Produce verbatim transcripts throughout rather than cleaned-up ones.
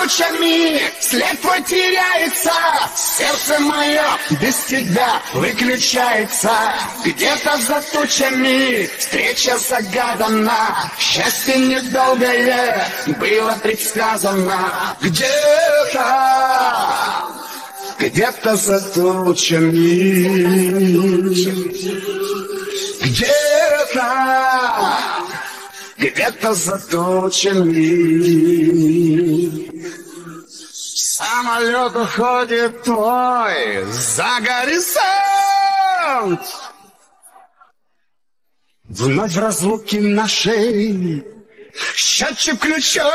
тучами, след твой теряется, сердце мое без тебя выключается. Где-то за тучами встреча загадана, счастье недолгое было предсказано. Где-то, где-то за тучами, где-то, где-то за тучами. Самолет уходит твой за горизонт. Вновь в разлуке нашей счетчик включен.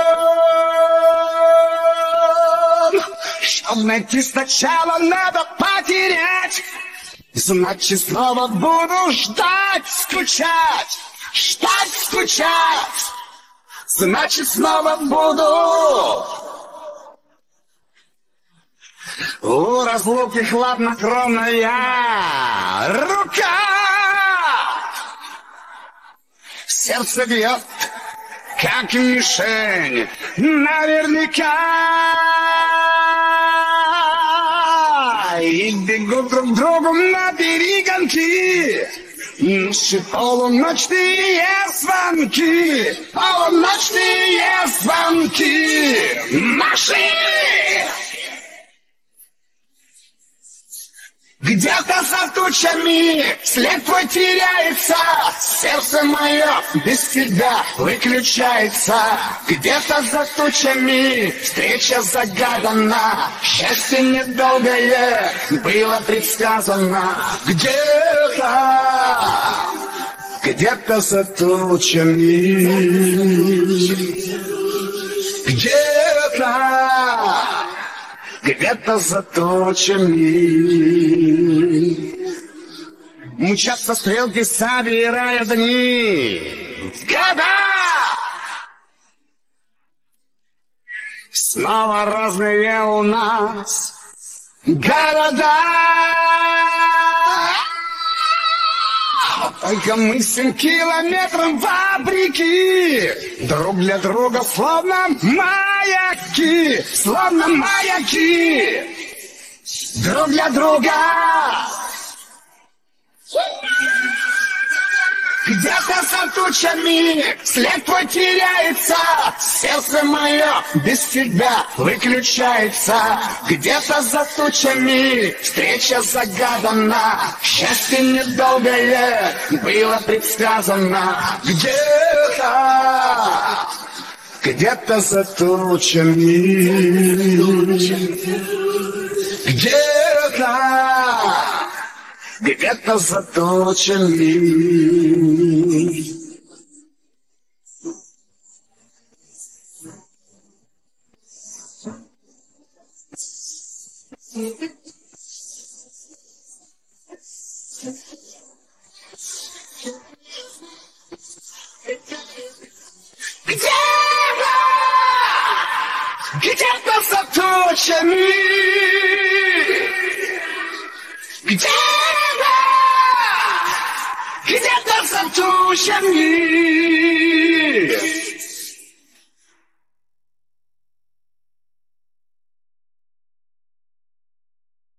Чтоб найти сначала надо потерять. Значит снова буду ждать, скучать. Ждать, скучать. Значит снова буду. У разлуки хладнокровная рука. Сердце бьет, как мишень, наверняка. И бегут друг к другу на перегонки. Наши полуночные звонки, полуночные звонки наши. Где-то за тучами след твой теряется, сердце мое без тебя выключается. Где-то за тучами встреча загадана, счастье недолгое было предсказано. Где-то, где-то за тучами, где-то, где-то за тучами. Мчатся стрелки, собирая дни, года. Снова разные у нас города. Только мы семь километров вопреки, друг для друга словно маяки, словно маяки, друг для друга. Где-то за тучами след твой теряется, сердце мое без тебя выключается. Где-то за тучами встреча загадана, счастье недолгое было предсказано. Где-то, где-то за тучами, где-то, где-то за тучами. Где-то, где-то за тучами, где-то, где-то за тучами.